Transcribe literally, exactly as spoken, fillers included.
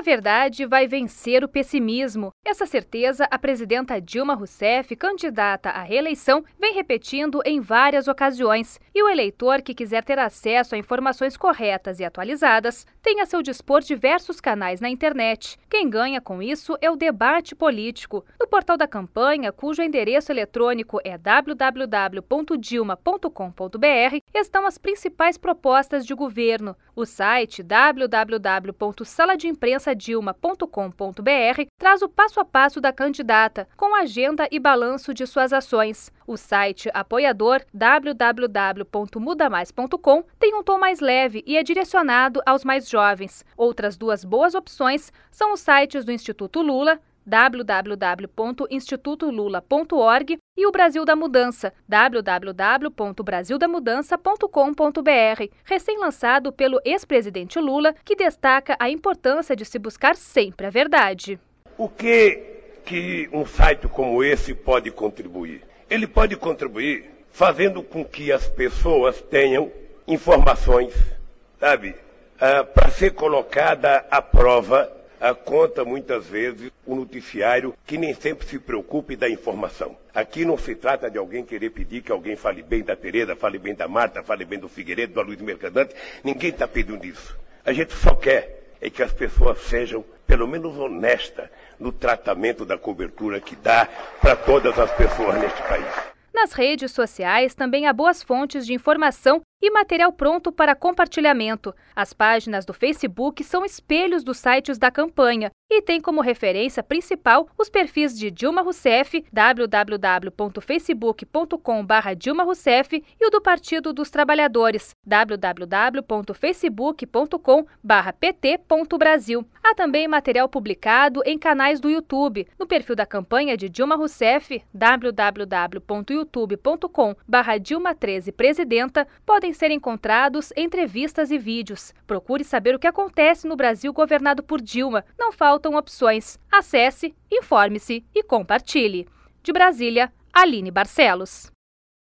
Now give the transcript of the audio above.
A verdade vai vencer o pessimismo. Essa certeza a presidenta Dilma Rousseff, candidata à reeleição, vem repetindo em várias ocasiões. E o eleitor que quiser ter acesso a informações corretas e atualizadas tem a seu dispor diversos canais na internet. Quem ganha com isso é o debate político. No portal da campanha, cujo endereço eletrônico é w w w ponto dilma ponto com ponto b r, estão as principais propostas de governo. O site w w w ponto sala de imprensa dilma ponto com ponto b r traz o passo a passo da candidata, com agenda e balanço de suas ações. O site apoiador w w w ponto muda mais ponto com tem um tom mais leve e é direcionado aos mais jovens. Outras duas boas opções são os sites do Instituto Lula, w w w ponto instituto lula ponto org, e o Brasil da Mudança, w w w ponto brasil da mudança ponto com ponto b r, recém-lançado pelo ex-presidente Lula, que destaca a importância de se buscar sempre a verdade. O que, que um site como esse pode contribuir? Ele pode contribuir fazendo com que as pessoas tenham informações, sabe, ah, para ser colocada à prova. A conta, muitas vezes, o noticiário que nem sempre se preocupe da informação. Aqui não se trata de alguém querer pedir que alguém fale bem da Tereza, fale bem da Marta, fale bem do Figueiredo, do Luiz Mercadante. Ninguém está pedindo isso. A gente só quer é que as pessoas sejam, pelo menos, honestas no tratamento da cobertura que dá para todas as pessoas neste país. Nas redes sociais também há boas fontes de informação e material pronto para compartilhamento. As páginas do Facebook são espelhos dos sites da campanha e têm como referência principal os perfis de Dilma Rousseff, w w w ponto facebook ponto com barra Dilma Rousseff, e o do Partido dos Trabalhadores, w w w ponto facebook ponto com barra p t ponto brasil. Há também material publicado em canais do YouTube. No perfil da campanha de Dilma Rousseff, w w w ponto youtube ponto com barra Dilma treze Presidenta, podem ser encontrados entrevistas e vídeos. Procure saber o que acontece no Brasil governado por Dilma. Não faltam opções. Acesse, informe-se e compartilhe. De Brasília, Aline Barcelos.